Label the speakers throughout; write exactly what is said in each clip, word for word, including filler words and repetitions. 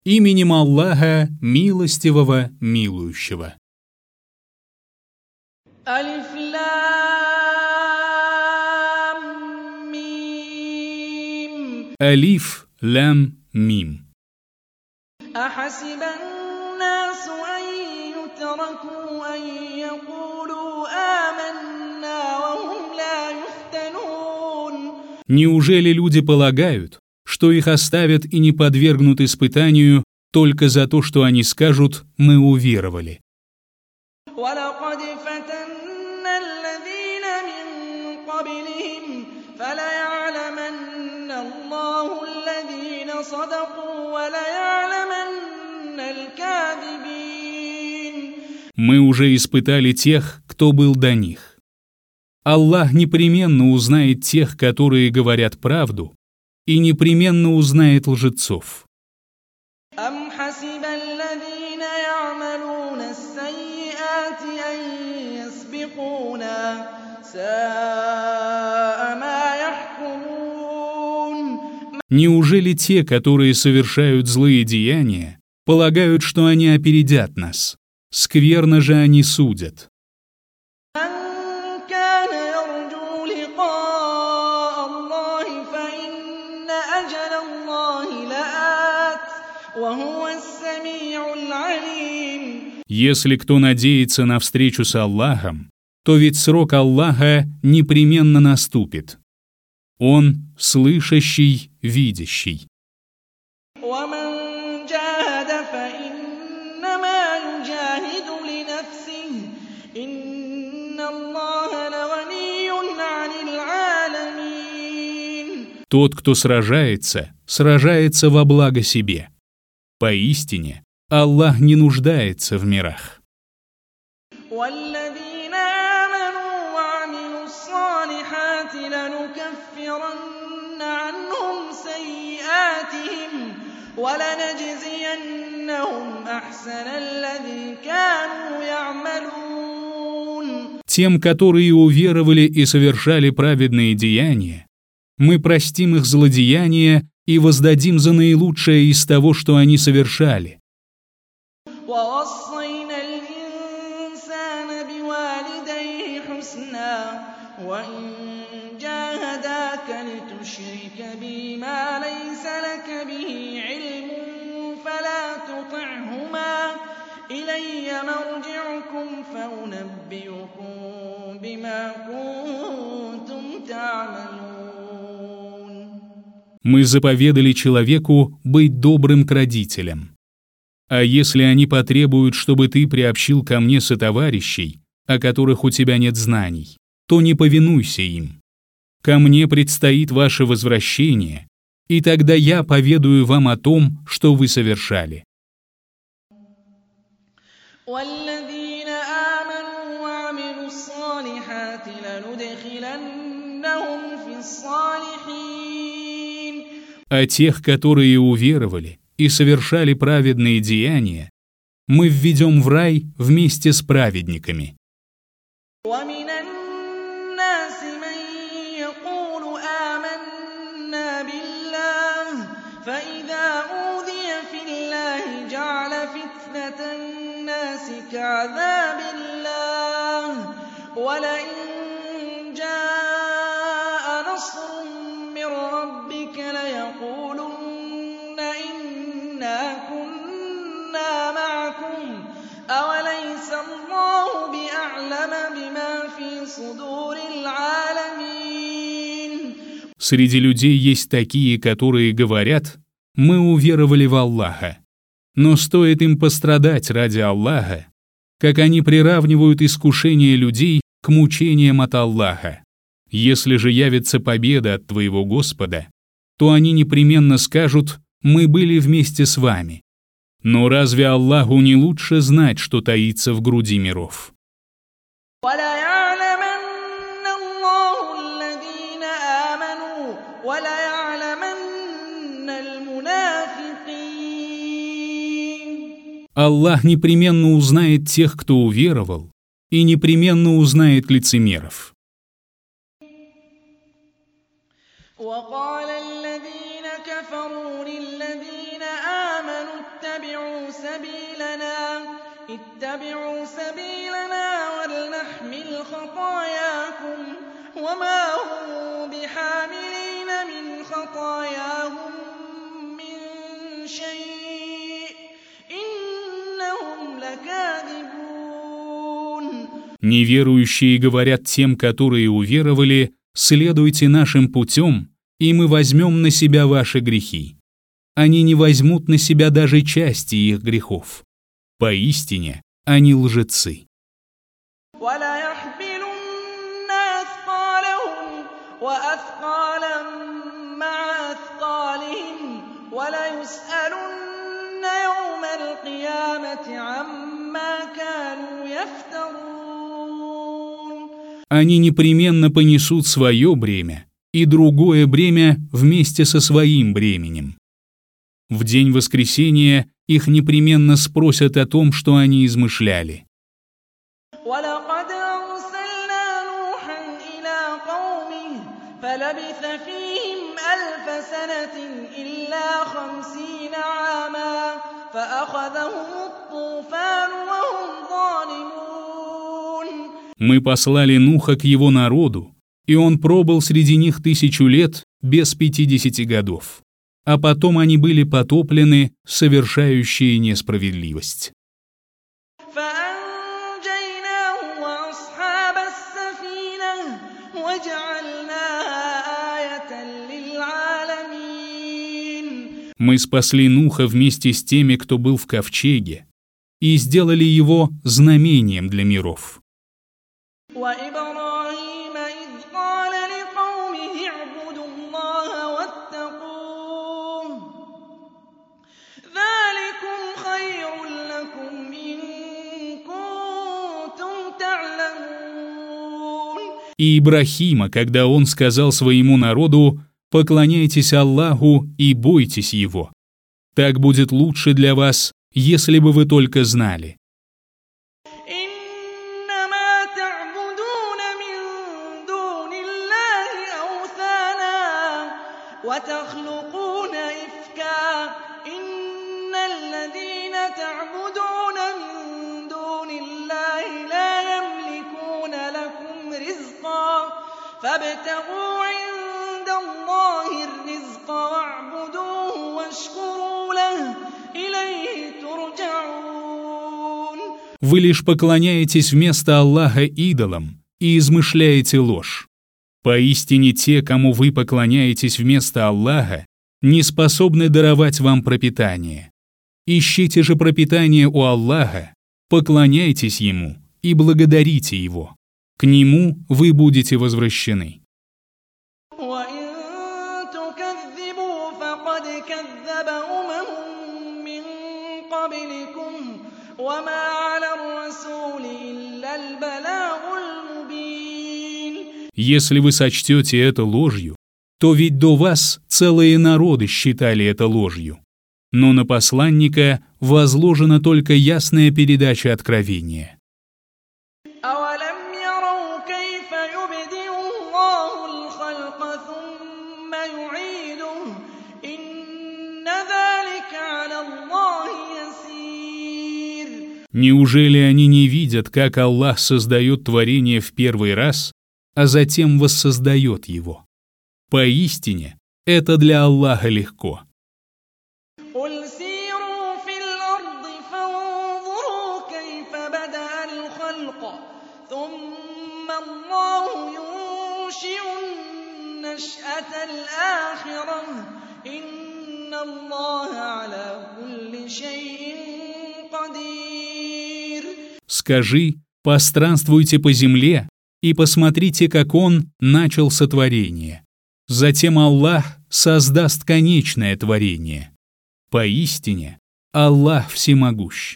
Speaker 1: Именем Аллаха, милостивого, милующего.
Speaker 2: Алиф лам мим.
Speaker 1: Алиф лам мим.
Speaker 2: أحسب الناس أن يتركوا أن يقولوا آمنا وهم لا يفتنون.
Speaker 1: Неужели люди полагают, что их оставят и не подвергнут испытанию только за то, что они скажут «мы уверовали»?
Speaker 2: وَلَقَدْ فَتَنَّا الَّذِينَ مِن قَبْلِهِمْ فَلَيَعْلَمَنَّ اللَّهُ الَّذِينَ صَدَقُوا وَلَيَعْلَمَنَّ الْكَاذِبِينَ.
Speaker 1: Мы уже испытали тех, кто был до них. Аллах непременно узнает тех, которые говорят правду, и непременно узнает лжецов.
Speaker 2: أَمْ حَسِبَ الَّذِينَ يَعْمَلُونَ السَّيِّئَاتِ أَن يَسْبِقُونَا سَاءَ مَا يَحْكُمُونَ.
Speaker 1: Неужели те, которые совершают злые деяния, полагают, что они опередят нас? Скверно же они судят.
Speaker 2: مَن كَانَ يَرْجُو لِقَاءَ اللَّهِ فَإِنَّ أَجَلَ اللَّهِ لَآتٍ وَهُوَ السَّمِيعُ الْعَلِيمُ.
Speaker 1: Если кто надеется на встречу с Аллахом, то ведь срок Аллаха непременно наступит. Он слышащий, видящий.
Speaker 2: وَمَن جَاهَدَ فَإِنَّمَا يُجَاهِدُ لِنَفْسِهِ إِنَّ اللَّهَ لَغَنِيٌّ عَنِ الْعَالَمِينَ.
Speaker 1: Тот, кто сражается, сражается во благо себе. Поистине, Аллах не нуждается в мирах.
Speaker 2: وَالَّذِينَ آمَنُوا وَعَمِلُوا الصَّالِحَاتِ لَنُكَفِّرَنَّ عَنْهُمْ سَيِّئَاتِهِمْ وَلَنَجْزِيَنَّهُمْ أَحْسَنَ الَّذِي كَانُوا يَعْمَلُونَ.
Speaker 1: Тем, которые уверовали и совершали праведные деяния, мы простим их злодеяния и воздадим за наилучшее из того, что они совершали.
Speaker 2: وَوَصَّيْنَا الْإِنسَانَ بِوَالِدَيْهِ حُسْنًا وَإِن جَاهَدَاكَ لِتُشْرِكَ بِي مَا لَيْسَ لَكَ بِهِ عِلْمٌ فَلَا تُطِعْهُمَا إِلَيَّ مَرْجِعُكُمْ فَأُنَبِّئُكُم بِمَا كُنتُمْ تَعْمَلُونَ.
Speaker 1: Мы заповедали человеку быть добрым к родителям. А если они потребуют, чтобы ты приобщил ко мне сотоварищей, о которых у тебя нет знаний, то не повинуйся им. Ко мне предстоит ваше возвращение, и тогда я поведаю вам о том, что вы совершали.
Speaker 2: وَالَّذِينَ آمَنُوا وَعَمِلُوا الصَّالِحَاتِ لَنُدْخِلَنَّهُمْ فِي الصَّالِحِينَ.
Speaker 1: А тех, которые уверовали и совершали праведные деяния, мы введем в рай вместе с праведниками.
Speaker 2: وَمِنَ النَّاسِ مَن يَقُولُ آمَنَّا بِاللَّهِ فَإِذَا أُوذِيَ فِي اللَّهِ جَعَلَ فِتْنَةَ النَّاسِ كَعَذَابِ اللَّهِ وَلَئِن جَاءَ نَصْرٌ مِّن رَّبِّكَ لَيَقُولُنَّ إِنَّا كُنَّا مَعَكُمْ أَوَلَيْسَ اللَّهُ بِأَعْلَمَ بِمَا فِي صُدُورِ الْعَالَمِينَ.
Speaker 1: Среди людей есть такие, которые говорят: «Мы уверовали в Аллаха». Но стоит им пострадать ради Аллаха, как они приравнивают искушение людей к мучениям от Аллаха. Если же явится победа от твоего Господа, то они непременно скажут: «Мы были вместе с вами». Но разве Аллаху не лучше знать, что таится в груди миров?
Speaker 2: وَلَيَعْلَمَنَّ اللَّهُ الَّذِينَ آمَنُوا وَلَيَعْلَمَنَّ الْمُنَافِقِينَ.
Speaker 1: Аллах непременно узнает тех, кто уверовал, и непременно узнает лицемеров.
Speaker 2: وَقَالَ الَّذِينَ كَفَرُوا لِلَّذِينَ آمَنُوا سبيلنا اتبعوا سبيلنا ولنحمل خطاياكم وما هم بحاملين من خطاياهم من شيء إنهم لكاذبون.
Speaker 1: Неверующие говорят тем, которые уверовали: «Следуйте нашим путем, и мы возьмем на себя ваши грехи». Они не возьмут на себя даже части их грехов. Поистине, они лжецы. Они непременно понесут свое бремя и другое бремя вместе со своим бременем. В день воскресения их непременно спросят о том, что они измышляли. Мы послали Нуха к его народу, и он пробыл среди них тысячу лет без пятидесяти годов. А потом они были потоплены, совершающие несправедливость. Мы спасли Нуха вместе с теми, кто был в ковчеге, и сделали его знамением для миров. И Ибрахима, когда он сказал своему народу: «Поклоняйтесь Аллаху и бойтесь Его. Так будет лучше для вас, если бы вы только знали».
Speaker 2: فابتغوا عند الله الرزق واعبدوه واشكروا له إليه ترجعون.
Speaker 1: Вы лишь поклоняетесь вместо Аллаха идолам и измышляете ложь. Поистине те, кому вы поклоняетесь вместо Аллаха, не способны даровать вам пропитание. Ищите же пропитание у Аллаха, поклоняйтесь Ему и благодарите Его. К Нему вы будете возвращены. Если вы сочтете это ложью, то ведь до вас целые народы считали это ложью. Но на посланника возложена только ясная передача откровения. Неужели они не видят, как Аллах создает творение в первый раз, а затем воссоздает его? Поистине, это для Аллаха легко. Скажи: постранствуйте по земле и посмотрите, как Он начал сотворение. Затем Аллах создаст конечное творение. Поистине, Аллах всемогущ.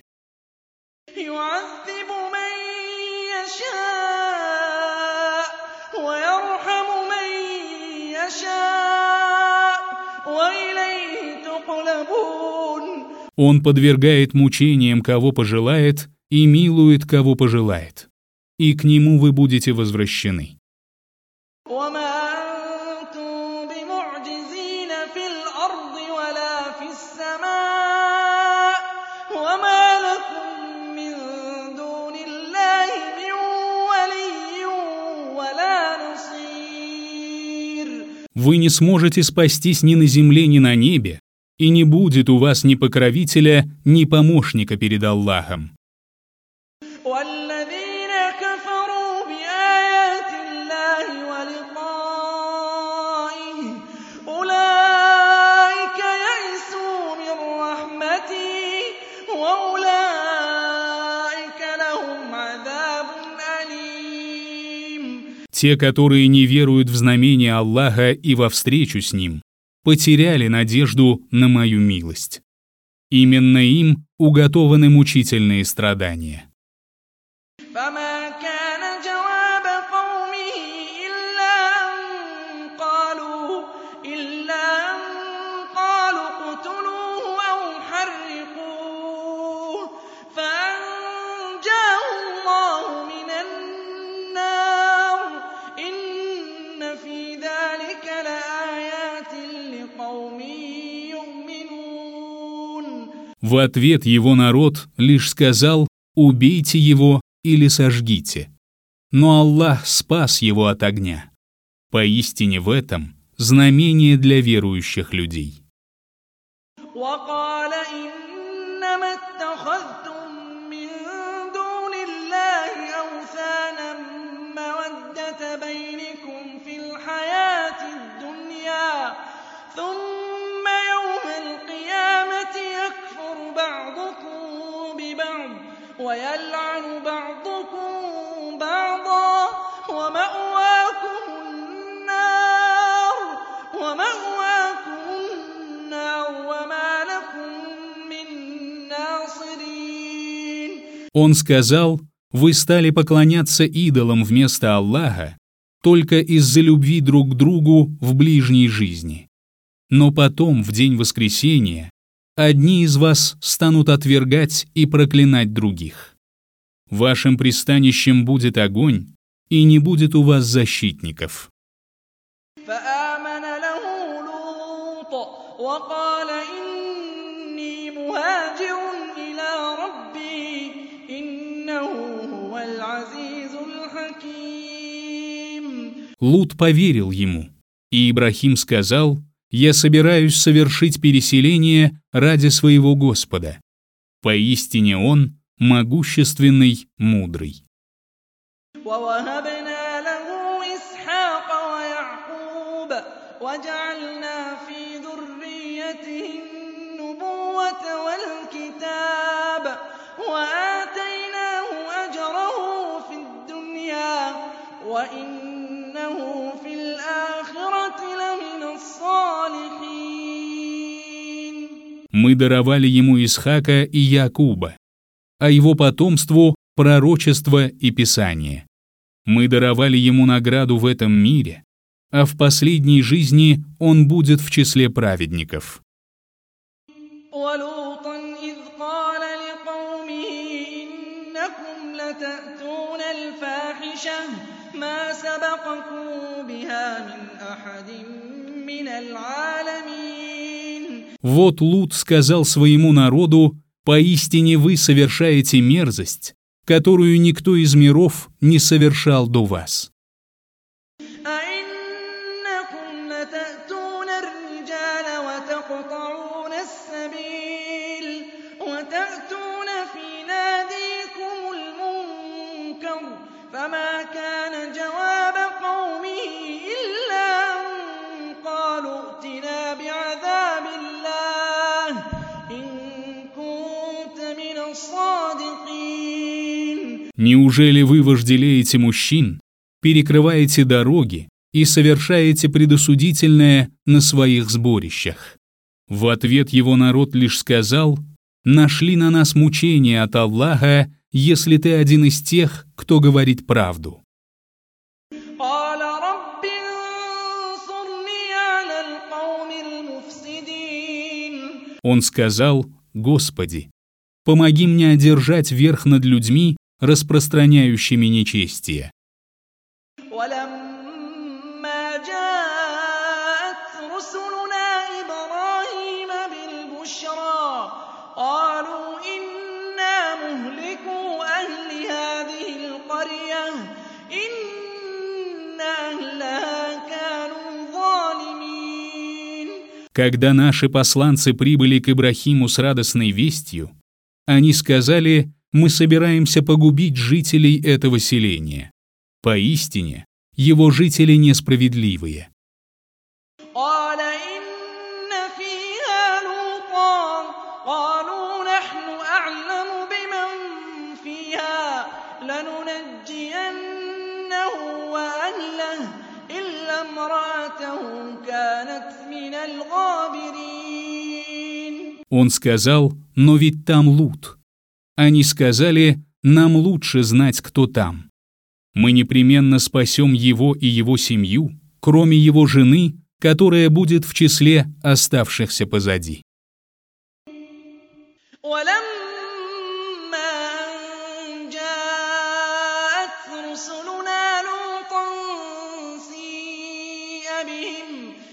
Speaker 1: Он подвергает мучениям, кого пожелает, и милует, кого пожелает. И к Нему вы будете возвращены. вы не сможете спастись ни на земле, ни на небе, и не будет у вас ни покровителя, ни помощника перед Аллахом.
Speaker 2: والذين كفروا بآيات الله ولقائه أولئك يئسوا من رحمتي وأولئك لهم عذاب أليم.
Speaker 1: Те, которые не веруют в знамения Аллаха и во встречу с Ним, потеряли надежду на мою милость. Именно им уготованы мучительные страдания.
Speaker 2: فما كان جواب قومه إلا أن قالوا إلا أن قالوا اقتلوه أو حرقوه فأنجاه الله من النار إن في ذلك لآيات لقوم يؤمنون.
Speaker 1: В ответ его народ лишь сказал: «Убейте его или сожгите». Но Аллах спас его от огня. Поистине в этом знамение для верующих людей.
Speaker 2: وقال إنما اتخذتم من دون الله أوثانا مودة بينكم في الحياة الدنيا ثم يوم القيامة يكفر بعضكم ببعض ويلعن بعضكم بعضا ومأواكم النار ومأواكم النار وما لكم من ناصرين.
Speaker 1: Он сказал: «Вы стали поклоняться идолам вместо Аллаха только из-за любви друг к другу в ближней жизни. Но потом, в день воскресения, одни из вас станут отвергать и проклинать других. Вашим пристанищем будет огонь, и не будет у вас защитников».
Speaker 2: فآمن له لوط وقال إني مهاجر إلى ربي إنه هو العزيز الحكيم.
Speaker 1: Лут поверил ему, и Ибрахим сказал: «Я собираюсь совершить переселение ради своего Господа. Поистине Он могущественный, мудрый».
Speaker 2: ووهبنا له إسحاق ويعقوب وجعلنا في ذريته النبوة والكتاب وآتيناه أجره في الدنيا وإنه في الآخرة لمن الصالحين.
Speaker 1: Мы даровали ему Исхака и Якуба, а его потомству — пророчество и Писание. Мы даровали ему награду в этом мире, а в последней жизни он будет в числе праведников.
Speaker 2: ولوطا إذ قال لقومه إنكم لتأتون الفاحشة ما سبقكم بها من أحد من العالمين.
Speaker 1: Вот Лут сказал своему народу: «Поистине вы совершаете мерзость, которую никто из миров не совершал до вас».
Speaker 2: أئنكم لتأتون الرجال وتقطعون السبيل وتأتون في ناديكم المنكر فما كان جواب قومه إلا أن قالوا ائتنا بعذاب الله إن كنت من الصادقين.
Speaker 1: Неужели вы вожделеете мужчин, перекрываете дороги и совершаете предосудительное на своих сборищах? В ответ его народ лишь сказал: «Нашли на нас мучения от Аллаха, если ты один из тех, кто говорит правду».
Speaker 2: قال رب انصرني على القوم المفسدين.
Speaker 1: Он сказал: «Господи, помоги мне одержать верх над людьми, распространяющими нечестие».
Speaker 2: ولما جاءت رسلنا إبراهيم بالبشرى قالوا إنا مهلكو أهل هذه القرية إن أهلها كانوا ظالمين.
Speaker 1: Когда наши посланцы прибыли к Ибрахиму с радостной вестью, они сказали: «Мы собираемся погубить жителей этого селения. Поистине, его жители несправедливые».
Speaker 2: قال إن فيها لوطا قالوا نحن أعلم بمن فيها لننجينه وأهله إلا امرأته كانت من الغابرين.
Speaker 1: Он сказал: «Но ведь там Лут». Они сказали: «Нам лучше знать, кто там. Мы непременно спасем его и его семью, кроме его жены, которая будет в числе оставшихся позади».
Speaker 2: ولما أن جاءت رسلنا لوطا سيء بهم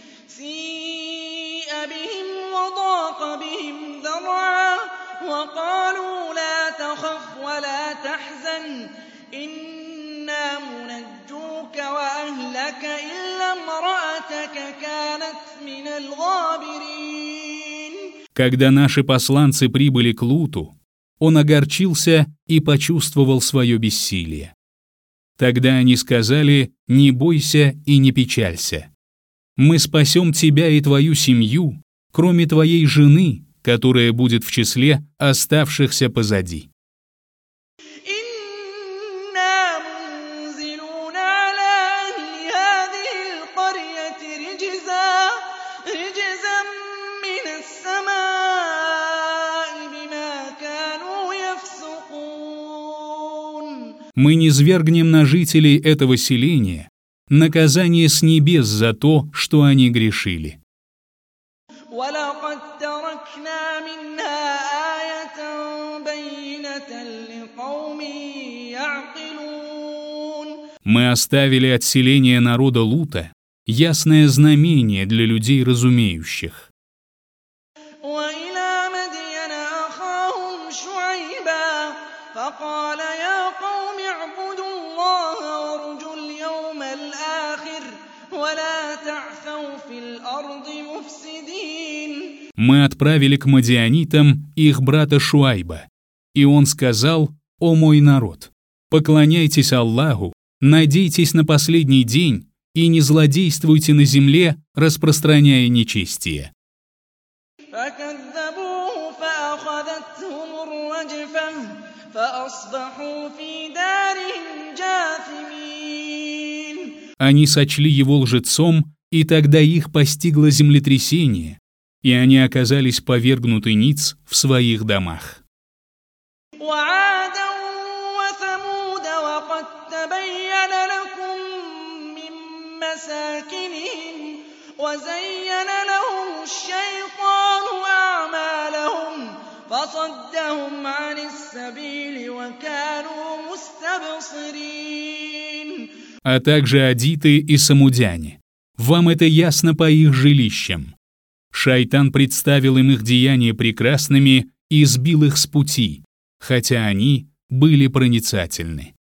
Speaker 2: سيء بهم وضاق بهم ذرعا وقالوا لا تخف ولا تحزن إنا منجوك وأهلك إلا امرأتك كانت من الغابرين.
Speaker 1: Когда наши посланцы прибыли к Луту, он огорчился и почувствовал свое бессилие. Тогда они сказали: «Не бойся и не печалься. Мы спасем тебя и твою семью, кроме твоей жены, которая будет в числе оставшихся позади». Мы низвергнем на жителей этого селения наказание с небес за то, что они грешили. Мы оставили от селения народа Лута ясное знамение для людей разумеющих.
Speaker 2: فقال يا قوم اعبدوا الله وارجوا اليوم الآخر ولا تعثوا في الأرض مفسدين.
Speaker 1: Мы отправили к мадианитам их брата Шуайба, и он сказал: «О мой народ, поклоняйтесь Аллаху, надейтесь на последний день и не злодействуйте на земле, распространяя нечестие». Они сочли его лжецом, и тогда их постигло землетрясение, и они оказались повергнуты ниц в своих домах.
Speaker 2: فصدهم عن السبيل وكانوا مستبصرين.
Speaker 1: А также адиты и самудяне. Вам это ясно по их жилищам. Шайтан представил им их деяния прекрасными и сбил их с пути, хотя они были проницательны.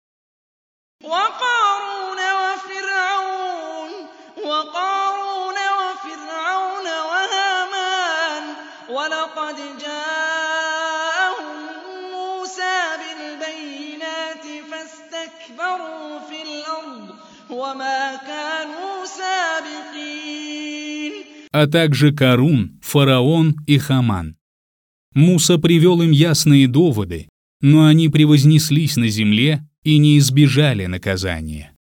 Speaker 1: А также Карун, фараон и Хаман. Муса привел им ясные доводы, но они превознеслись на земле и не избежали наказания.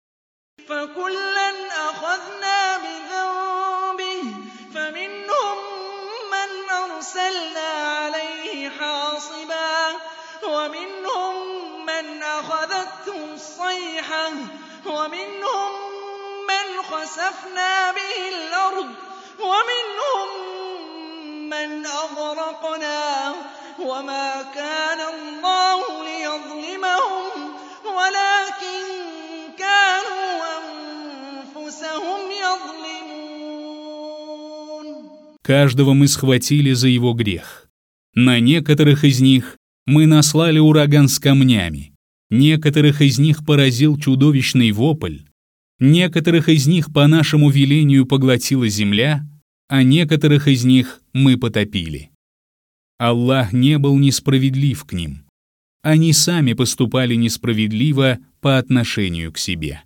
Speaker 2: ومنهم من خسفنا به الأرض ومنهم من أغرقنا وما كان الله ليظلمهم ولكن كانوا أنفسهم يظلمون.
Speaker 1: Каждого мы схватили за его грех. На некоторых из них мы наслали ураган с камнями. Некоторых из них поразил чудовищный вопль, некоторых из них по нашему велению поглотила земля, а некоторых из них мы потопили. Аллах не был несправедлив к ним. Они сами поступали несправедливо по отношению к себе.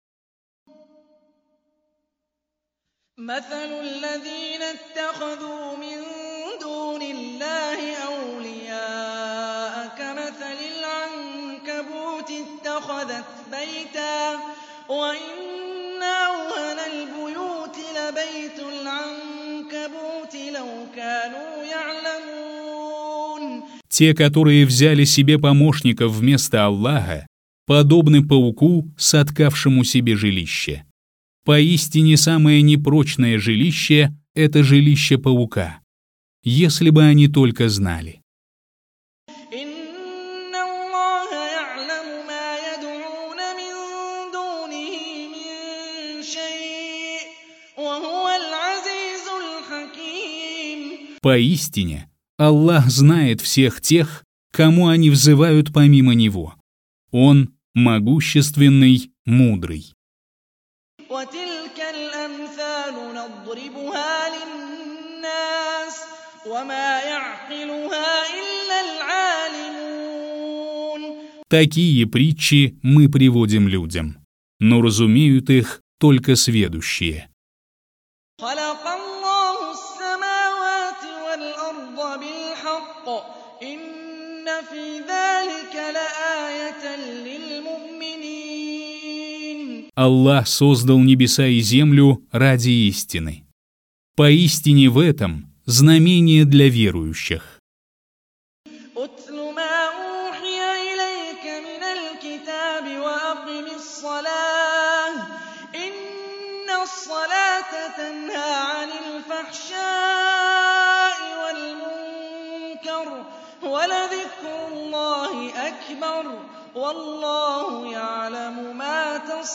Speaker 2: مثل الذين اتخذوا من دون الله أولياء كمثل العنكبوت اتخذت بيتا وإن أوهن البيوت لبيت العنكبوت لو كانوا يعلمون.
Speaker 1: Те, которые взяли себе помощников вместо Аллаха, подобны пауку, соткавшему себе жилище. Поистине самое непрочное жилище — это жилище паука, если бы они только знали. Поистине, Аллах знает всех тех, кому они взывают помимо Него. Он могущественный, мудрый.
Speaker 2: وتلك الأمثال نضربها للناس وما يعقلها إلا العالمون.
Speaker 1: Такие притчи мы приводим людям, но разумеют их только сведущие.
Speaker 2: خلق الله السماوات والأرض بالحق إن في ذلك لآية للمؤمنين.
Speaker 1: Аллах создал небеса и землю ради истины. Поистине в этом знамение для верующих.
Speaker 2: أتل ما أوحي إليك من الكتاب وأقم الصلاة إن الصلاة تنهى عن الفحشاء والمنكر ولذكر الله أكبر والله يعلم ما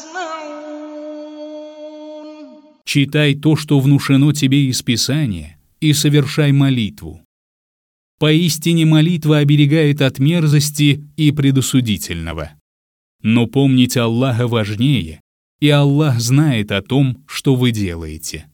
Speaker 2: تصنعون.
Speaker 1: Читай то, что внушено тебе из Писания, и совершай молитву. Поистине молитва оберегает от мерзости и предосудительного. Но помнить Аллаха важнее, и Аллах знает о том, что вы делаете.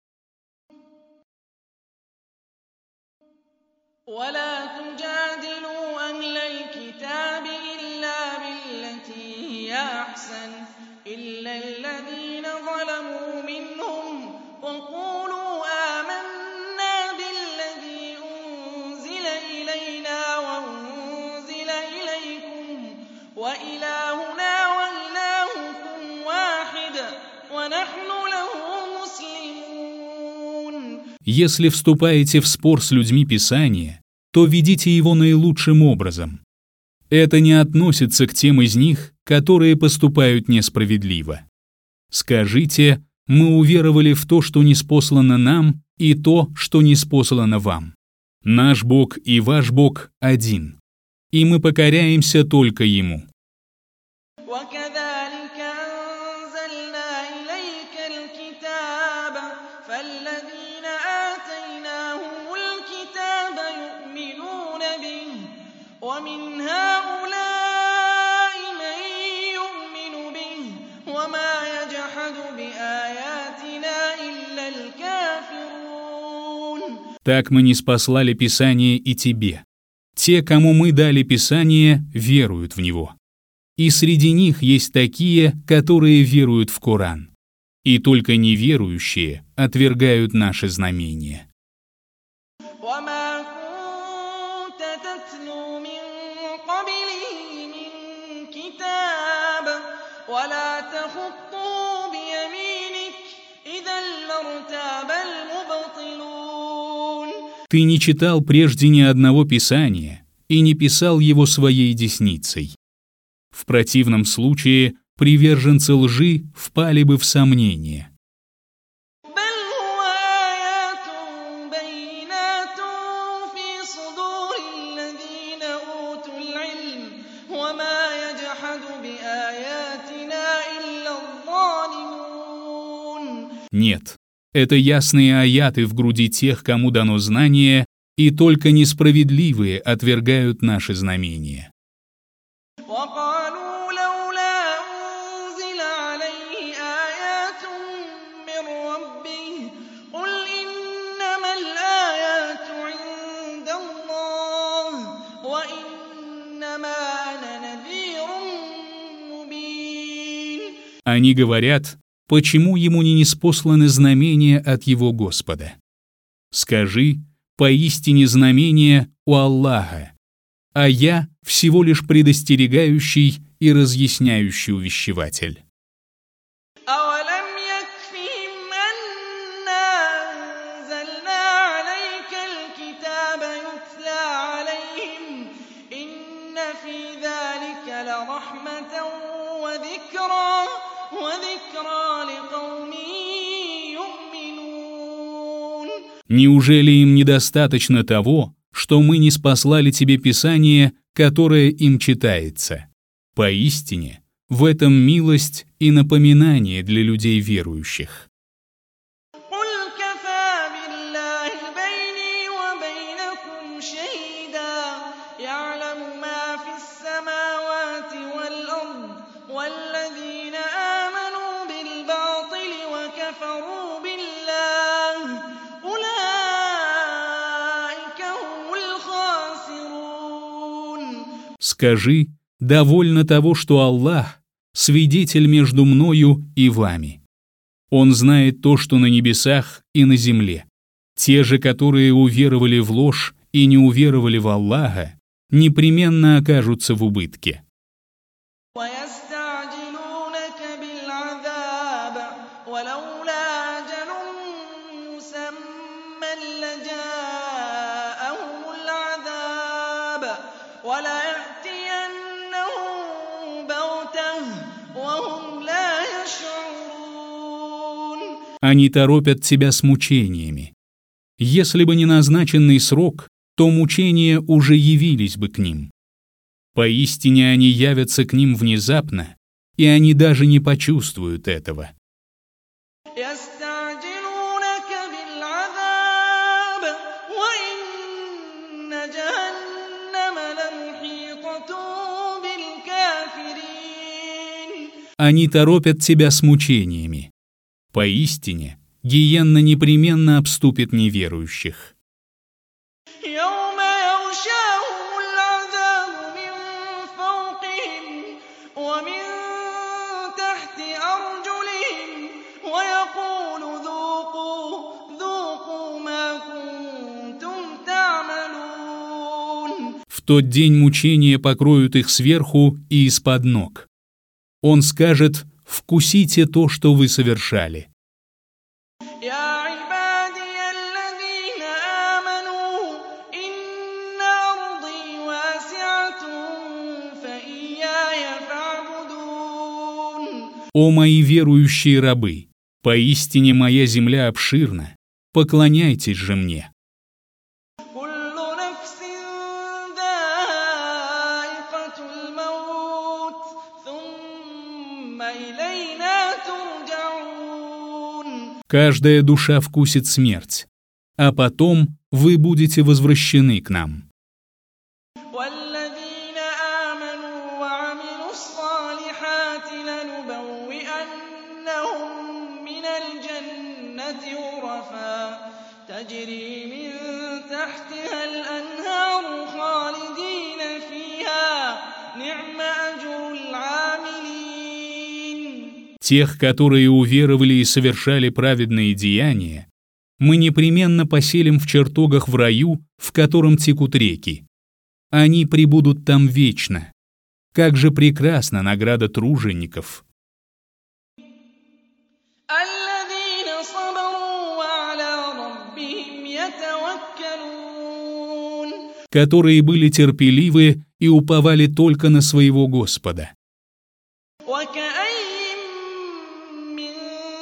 Speaker 1: Если вступаете в спор с людьми Писания, то ведите его наилучшим образом. Это не относится к тем из них, которые поступают несправедливо. Скажите: мы уверовали в то, что ниспослано нам, и то, что ниспослано вам. Наш Бог и ваш Бог один, и мы покоряемся только Ему.
Speaker 2: ومن هؤلاء من يؤمن به وما يجحد بآياتنا إلا الكافرون.
Speaker 1: Так мы ниспослали Писание и тебе. Те, кому мы дали Писание, веруют в него. И среди них есть такие, которые веруют в Коран. И только неверующие отвергают наши знамения.
Speaker 2: ولا تخطه بيمينك إذا لارتاب المبطلون.
Speaker 1: Ты не читал прежде ни одного Писания и не писал его своей десницей. В противном случае приверженцы лжи впали бы в сомнение. Нет, это ясные аяты в груди тех, кому дано знание, и только несправедливые отвергают наши знамения.
Speaker 2: وإنما أنا نذير مبين.
Speaker 1: Они говорят, почему ему не ниспосланы знамения от его Господа? Скажи, поистине знамения у Аллаха, а я всего лишь предостерегающий и разъясняющий увещеватель.
Speaker 2: أولم يكفهم أنا أنزلنا عليك الكتاب يتلى عليهم إن في ذلك لرحمة وذكرى وذكرى لقوم يؤمنون.
Speaker 1: Неужели им недостаточно того, что мы ниспослали тебе Писание, которое им читается? Поистине, в этом милость и напоминание для людей верующих.
Speaker 2: قل كفى بالله بيني وبينكم شهيدا يعلم ما في السماوات والأرض والذين آمنوا بالباطل وكفروا بالله أولئك هم الخاسرون.
Speaker 1: Скажи, довольно того, что Аллах — свидетель между мною и вами. Он знает то, что на небесах и на земле. Те же, которые уверовали в ложь и не уверовали в Аллаха, непременно окажутся в убытке.
Speaker 2: ويستعجلونك بالعذاب ولولا أجل مسمى لجاءهم العذاب وليأتينهم بغتة وهم لا يشعرون.
Speaker 1: Они торопят тебя с мучениями. Если бы не назначенный срок, то мучения уже явились бы к ним. Поистине они явятся к ним внезапно, и они даже не почувствуют этого.
Speaker 2: يستعجلونك بالعذاب وإن جهنم لمحيطة بالكافرين.
Speaker 1: Они торопят тебя с мучениями. Поистине, гиенна непременно обступит неверующих.
Speaker 2: يوم يغشاهم العذاب من فوقهم ومن تحت أرجلهم ويقول ذوقوا ذوقوا ما كنتم تعملون.
Speaker 1: В тот день мучения покроют их сверху и из-под ног. Он скажет: «Вкусите то, что вы совершали».
Speaker 2: يا عبادي الذين آمنوا إن أرضي واسعة فإياي فاعبدون.
Speaker 1: «О мои верующие рабы, поистине моя земля обширна, поклоняйтесь же мне».
Speaker 2: كل نفس ذائقة الموت ثم إلينا ترجعون.
Speaker 1: Каждая душа вкусит смерть, а потом вы будете возвращены к нам.
Speaker 2: والذين آمنوا وعملوا الصالحات لنبوئنهم من الجنة غرفا تجري من تحتها الأنهار خالدين فيها نعم أجر العاملين.
Speaker 1: Тех, которые уверовали и совершали праведные деяния, мы непременно поселим в чертогах в раю, в котором текут реки. Они пребудут там вечно. Как же прекрасна награда тружеников,
Speaker 2: الذين صبروا وعلى ربهم يتوكلون.
Speaker 1: которые были терпеливы и уповали только на своего Господа.
Speaker 2: وكأين من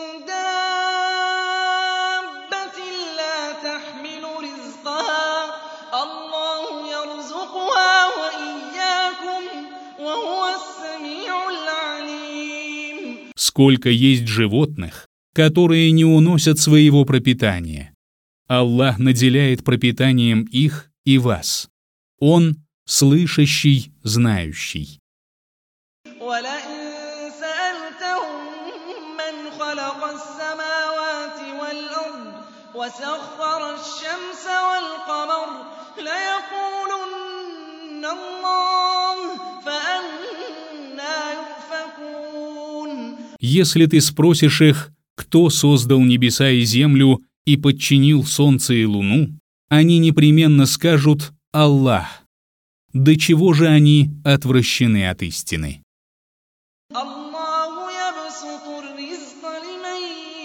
Speaker 2: دابة لا تحمل رزقها الله يرزقها وإياكم وهو السميع العليم.
Speaker 1: Сколько есть животных, которые не уносят своего пропитания. Аллах наделяет пропитанием их и вас. Он слышащий, знающий.
Speaker 2: ولئن سألتهم من خلق السماوات والأرض وسخر الشمس والقمر ليقولن
Speaker 1: Если ты спросишь их, кто создал небеса и землю и подчинил солнце и луну, они непременно скажут «Аллах». До чего же они отвращены от истины?
Speaker 2: الله يبسط الرزق لمن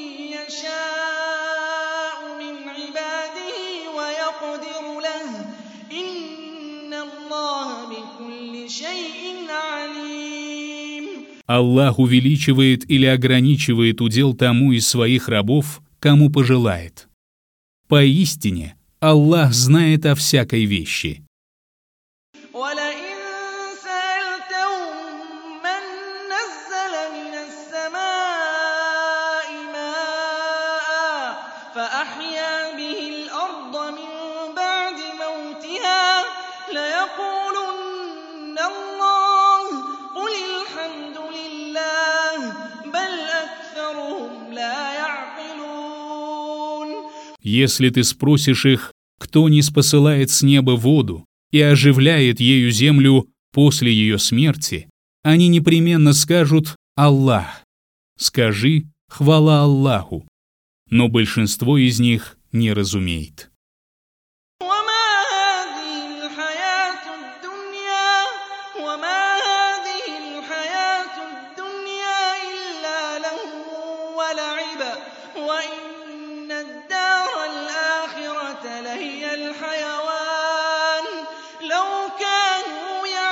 Speaker 2: يشاء من عباده ويقدر له إن الله بكل شيء عليم.
Speaker 1: Аллах увеличивает или ограничивает удел тому из своих рабов, кому пожелает. Поистине, Аллах знает о всякой вещи.
Speaker 2: ولئن سألتهم من نزل من السماء ماء فأحيا به الأرض من بعد موتها ليقولن الله قل الحمد لله بل أكثرهم لا يعقلون.
Speaker 1: Если ты спросишь их, кто ниспосылает с неба воду и оживляет ею землю после ее смерти, они непременно скажут «Аллах». Скажи «Хвала Аллаху», но большинство из них не разумеет.
Speaker 2: وما هذه الحياة الدنيا وما هذه الحياة الدنيا إلا لهو ولعب وإن الدار الآخرة لهي الحيوان لو كانوا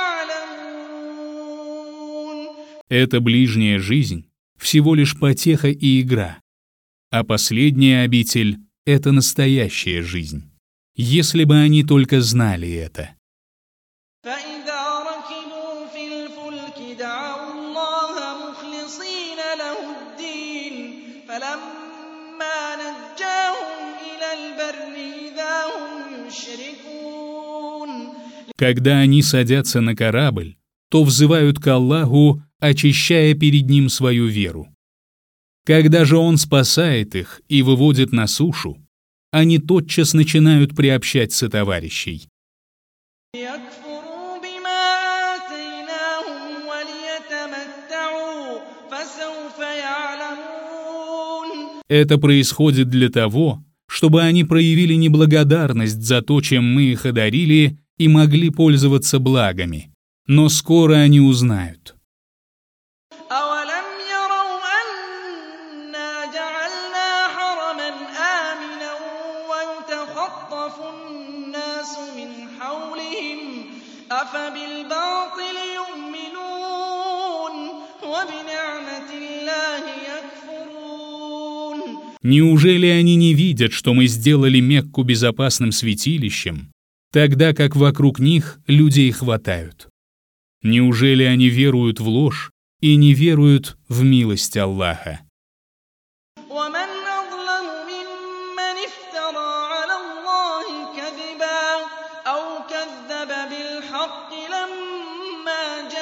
Speaker 2: يعلمون.
Speaker 1: Эта ближняя жизнь всего лишь потеха и игра, а последняя обитель — это настоящая жизнь, если бы они только знали это.
Speaker 2: فإذا ركبوا في الفلك دعوا الله مخلصين له الدين فلما نجاهم إلى البر إذا هم يشركون.
Speaker 1: Когда они садятся на корабль, то взывают к Аллаху, очищая перед ним свою веру. Когда же Он спасает их и выводит на сушу, они тотчас начинают приобщать сотоварищей.
Speaker 2: ليكفروا بما آتيناهم وليتمتعوا فسوف يعلمون.
Speaker 1: Это происходит для того, чтобы они проявили неблагодарность за то, чем мы их одарили, и могли пользоваться благами. Но скоро они узнают.
Speaker 2: أولم يروا أنا جعلنا حرما آمنا ويتخطف الناس من حولهم أفبالباطل يؤمنون وبنعمة الله يكفرون.
Speaker 1: Неужели они не видят, что мы сделали Мекку безопасным святилищем, тогда как вокруг них людей хватают? Неужели они веруют в ложь и не веруют в милость Аллаха?
Speaker 2: ومن أظلم ممن افترى على الله كذبا أو كذب بالحق لما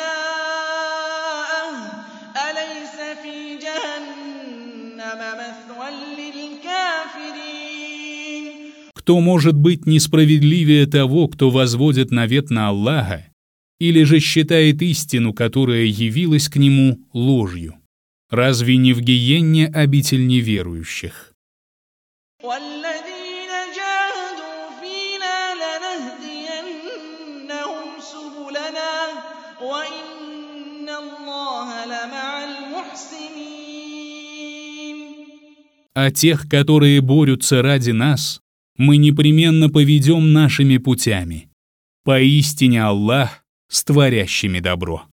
Speaker 2: جاءه أليس في جهنم مثوى للكافرين.
Speaker 1: Кто может быть несправедливее того, кто возводит навет на Аллаха, или же считает истину, которая явилась к нему, ложью? Разве не в гиенне обитель неверующих?
Speaker 2: والذين جاهدوا فينا لنهدينهم سبلنا وإن الله لمع المحسنين.
Speaker 1: А тех, которые борются ради нас, мы непременно поведем нашими путями. Поистине Аллах с творящими добро.